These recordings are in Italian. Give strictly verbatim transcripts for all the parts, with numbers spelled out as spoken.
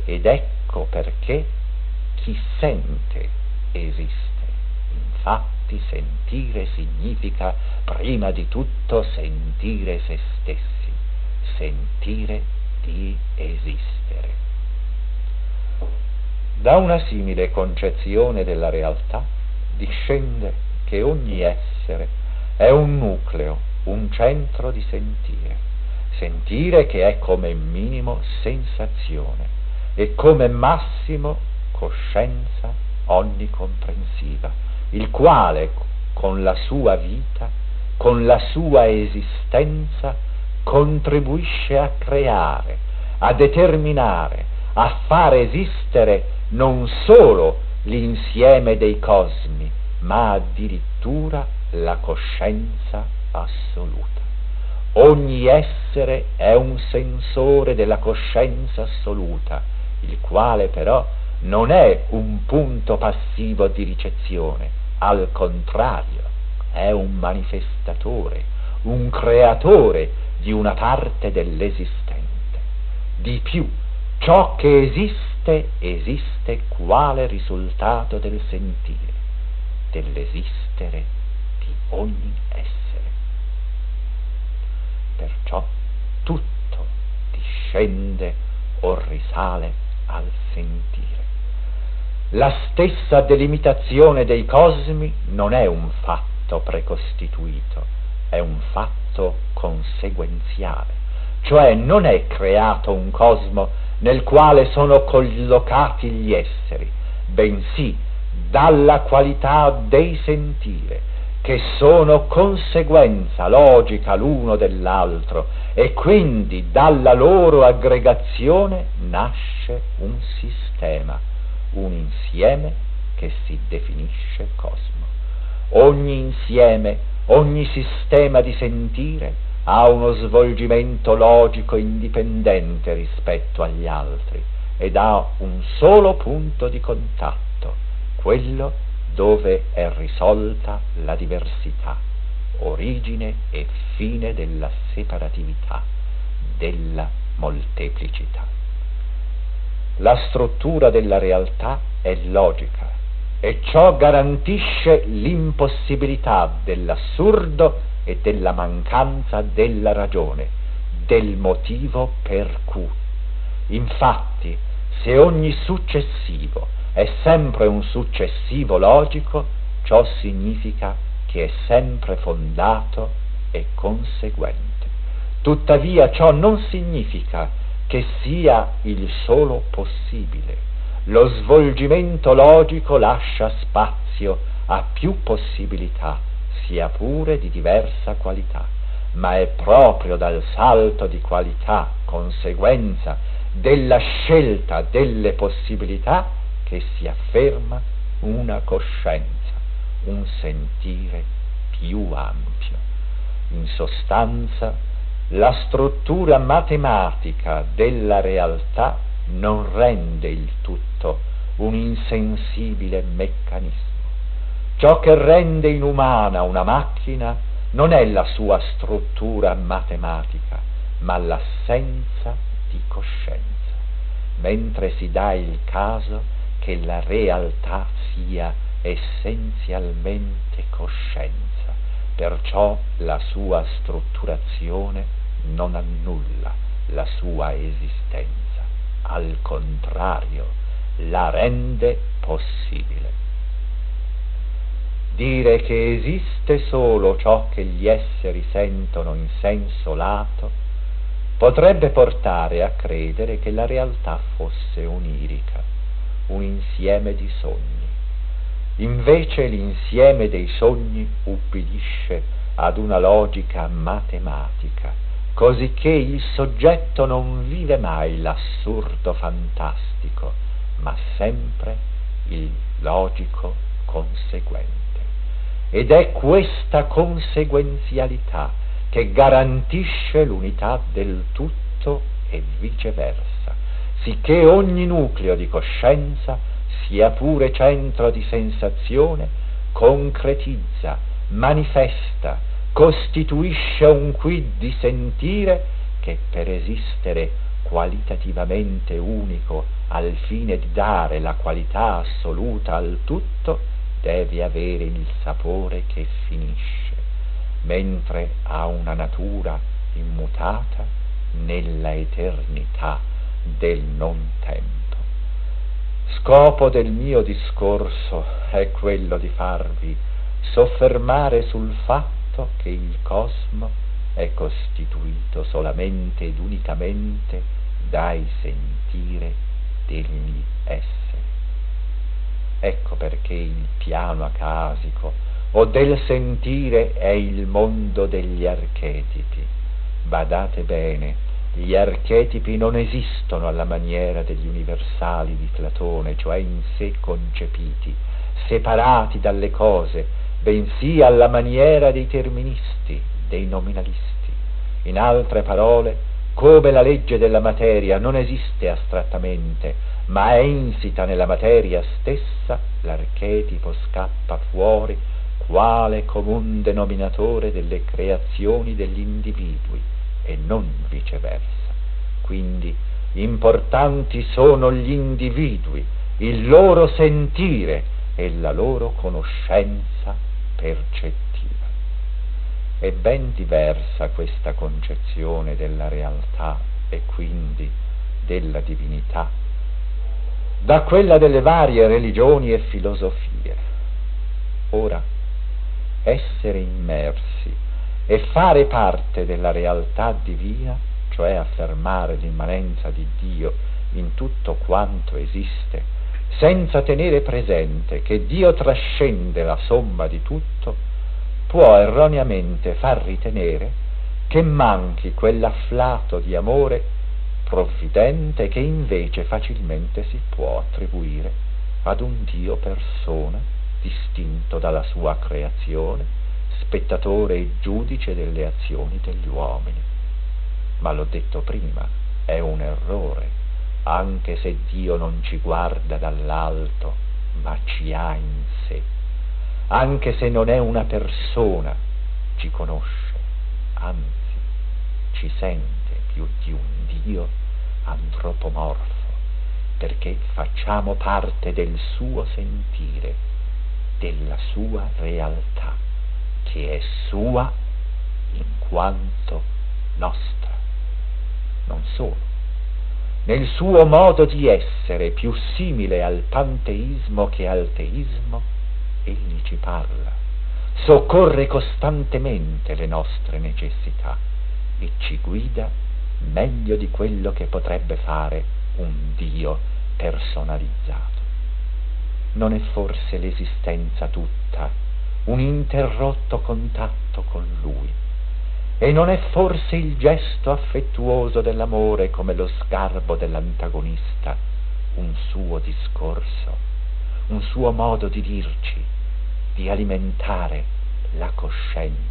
ed ecco perché chi sente esiste. Infatti sentire significa prima di tutto sentire se stessi, sentire di esistere. Da una simile concezione della realtà discende che ogni essere è un nucleo, un centro di sentire, sentire che è come minimo sensazione e come massimo coscienza onnicomprensiva, il quale con la sua vita, con la sua esistenza, contribuisce a creare, a determinare, a far esistere non solo l'insieme dei cosmi, ma addirittura la coscienza assoluta. Ogni essere è un sensore della coscienza assoluta, il quale però non è un punto passivo di ricezione, al contrario, è un manifestatore, un creatore di una parte dell'esistente. Di più, ciò che esiste, esiste quale risultato del sentire, dell'esistere di ogni essere. Perciò tutto discende o risale al sentire. La stessa delimitazione dei cosmi non è un fatto precostituito, è un fatto conseguenziale, cioè non è creato un cosmo nel quale sono collocati gli esseri, bensì dalla qualità dei sentire, che sono conseguenza logica l'uno dell'altro, e quindi dalla loro aggregazione nasce un sistema, un insieme che si definisce cosmo. Ogni insieme, ogni sistema di sentire ha uno svolgimento logico indipendente rispetto agli altri ed ha un solo punto di contatto, quello dove è risolta la diversità, origine e fine della separatività, della molteplicità. La struttura della realtà è logica e ciò garantisce l'impossibilità dell'assurdo e della mancanza della ragione, del motivo per cui. Infatti, se ogni successivo è sempre un successivo logico, ciò significa che è sempre fondato e conseguente. Tuttavia ciò non significa che sia il solo possibile. Lo svolgimento logico lascia spazio a più possibilità, sia pure di diversa qualità, ma è proprio dal salto di qualità, conseguenza della scelta delle possibilità, che si afferma una coscienza, un sentire più ampio. In sostanza, la struttura matematica della realtà non rende il tutto un insensibile meccanismo. Ciò che rende inumana una macchina non è la sua struttura matematica, ma l'assenza di coscienza, mentre si dà il caso che la realtà sia essenzialmente coscienza, perciò la sua strutturazione non annulla la sua esistenza, al contrario, la rende possibile. Dire che esiste solo ciò che gli esseri sentono in senso lato potrebbe portare a credere che la realtà fosse onirica, un insieme di sogni. Invece l'insieme dei sogni ubbidisce ad una logica matematica, cosicché il soggetto non vive mai l'assurdo fantastico, ma sempre il logico conseguente. Ed è questa conseguenzialità che garantisce l'unità del tutto e viceversa, sicché ogni nucleo di coscienza, sia pure centro di sensazione, concretizza, manifesta, costituisce un quid di sentire che per esistere qualitativamente unico al fine di dare la qualità assoluta al tutto, deve avere il sapore che finisce, mentre ha una natura immutata nella eternità del non tempo. Scopo del mio discorso è quello di farvi soffermare sul fatto che il cosmo è costituito solamente ed unicamente dai sentire degli esseri. Ecco perché il piano acasico o del sentire è il mondo degli archetipi. Badate bene, gli archetipi non esistono alla maniera degli universali di Platone, cioè in sé concepiti, separati dalle cose, bensì alla maniera dei terministi, dei nominalisti. In altre parole, come la legge della materia non esiste astrattamente, ma è insita nella materia stessa, l'archetipo scappa fuori quale comun denominatore delle creazioni degli individui e non viceversa. Quindi importanti sono gli individui, il loro sentire e la loro conoscenza percettiva. È ben diversa questa concezione della realtà e quindi della divinità da quella delle varie religioni e filosofie. Ora, essere immersi e fare parte della realtà divina, cioè affermare l'immanenza di Dio in tutto quanto esiste, senza tenere presente che Dio trascende la somma di tutto, può erroneamente far ritenere che manchi quell'afflato di amore provvidente che invece facilmente si può attribuire ad un Dio persona distinto dalla sua creazione, spettatore e giudice delle azioni degli uomini. Ma l'ho detto prima, è un errore, anche se Dio non ci guarda dall'alto, ma ci ha in sé. Anche se non è una persona, ci conosce, anzi, ci sente più di un Dio antropomorfo, perché facciamo parte del suo sentire, della sua realtà, che è sua in quanto nostra. Non solo, nel suo modo di essere più simile al panteismo che al teismo, egli ci parla, soccorre costantemente le nostre necessità e ci guida meglio di quello che potrebbe fare un Dio personalizzato. Non è forse l'esistenza tutta un interrotto contatto con Lui? E non è forse il gesto affettuoso dell'amore come lo sgarbo dell'antagonista un suo discorso, un suo modo di dirci, di alimentare la coscienza?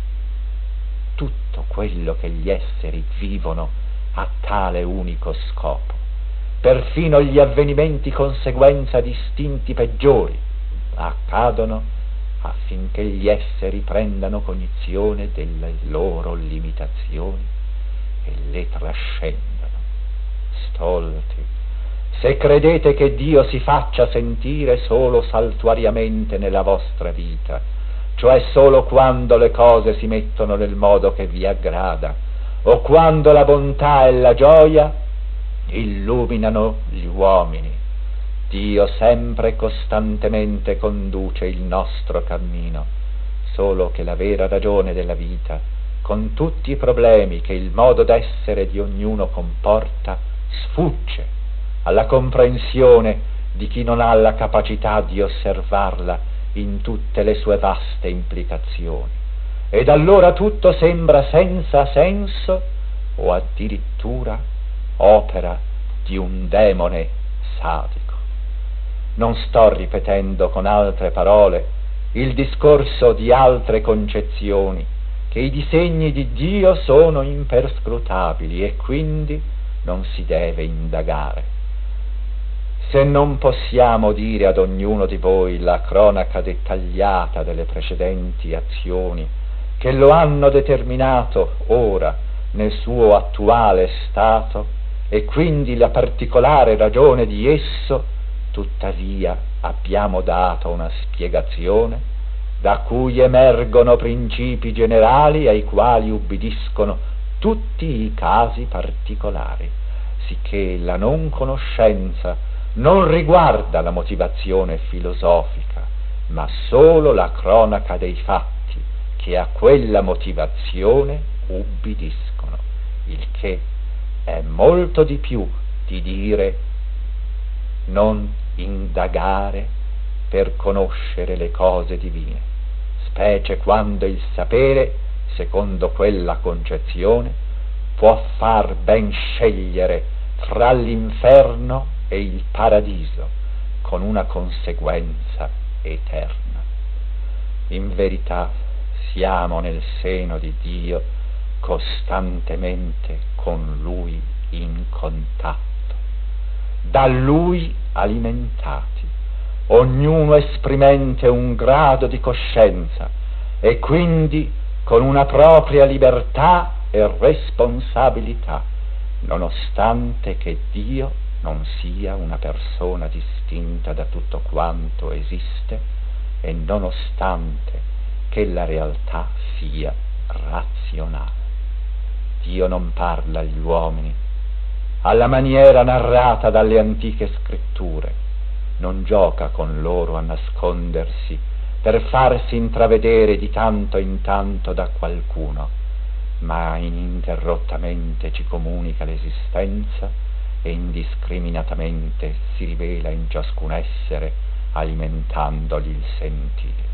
Tutto quello che gli esseri vivono ha tale unico scopo. Perfino gli avvenimenti conseguenza di istinti peggiori accadono affinché gli esseri prendano cognizione delle loro limitazioni e le trascendano. Stolti, se credete che Dio si faccia sentire solo saltuariamente nella vostra vita, cioè solo quando le cose si mettono nel modo che vi aggrada, o quando la bontà e la gioia illuminano gli uomini. Dio sempre e costantemente conduce il nostro cammino, solo che la vera ragione della vita, con tutti i problemi che il modo d'essere di ognuno comporta, sfugge alla comprensione di chi non ha la capacità di osservarla in tutte le sue vaste implicazioni, ed allora tutto sembra senza senso o addirittura opera di un demone sadico. Non sto ripetendo con altre parole il discorso di altre concezioni, che i disegni di Dio sono imperscrutabili e quindi non si deve indagare. Se non possiamo dire ad ognuno di voi la cronaca dettagliata delle precedenti azioni che lo hanno determinato ora nel suo attuale stato, e quindi la particolare ragione di esso, tuttavia abbiamo dato una spiegazione da cui emergono principi generali ai quali ubbidiscono tutti i casi particolari, sicché la non conoscenza non riguarda la motivazione filosofica, ma solo la cronaca dei fatti che a quella motivazione ubbidiscono, il che è molto di più di dire non indagare per conoscere le cose divine, specie quando il sapere, secondo quella concezione, può far ben scegliere fra l'inferno e il paradiso, con una conseguenza eterna. In verità siamo nel seno di Dio costantemente con Lui in contatto, da Lui alimentati, ognuno esprimente un grado di coscienza e quindi con una propria libertà e responsabilità, nonostante che Dio non sia una persona distinta da tutto quanto esiste e nonostante che la realtà sia razionale. Dio non parla agli uomini alla maniera narrata dalle antiche scritture, non gioca con loro a nascondersi per farsi intravedere di tanto in tanto da qualcuno, ma ininterrottamente ci comunica l'esistenza e indiscriminatamente si rivela in ciascun essere, alimentandogli il sentire.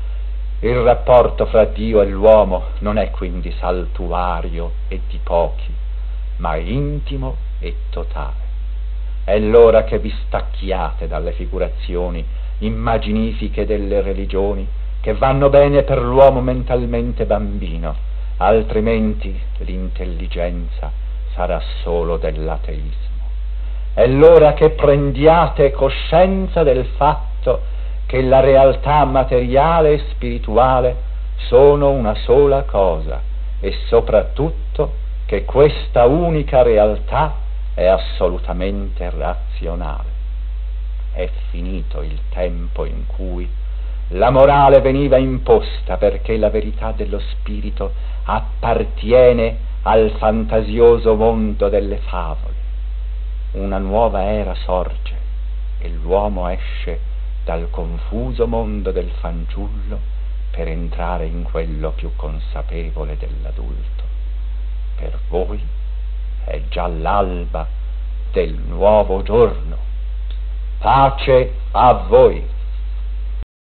Il rapporto fra Dio e l'uomo non è quindi saltuario e di pochi, ma intimo e totale. È l'ora che vi stacchiate dalle figurazioni immaginifiche delle religioni che vanno bene per l'uomo mentalmente bambino, altrimenti l'intelligenza sarà solo dell'ateismo. È l'ora che prendiate coscienza del fatto che la realtà materiale e spirituale sono una sola cosa e soprattutto che questa unica realtà è assolutamente razionale. È finito il tempo in cui la morale veniva imposta perché la verità dello spirito appartiene al fantasioso mondo delle favole. Una nuova era sorge e l'uomo esce dal confuso mondo del fanciullo per entrare in quello più consapevole dell'adulto. Per voi è già l'alba del nuovo giorno. Pace a voi!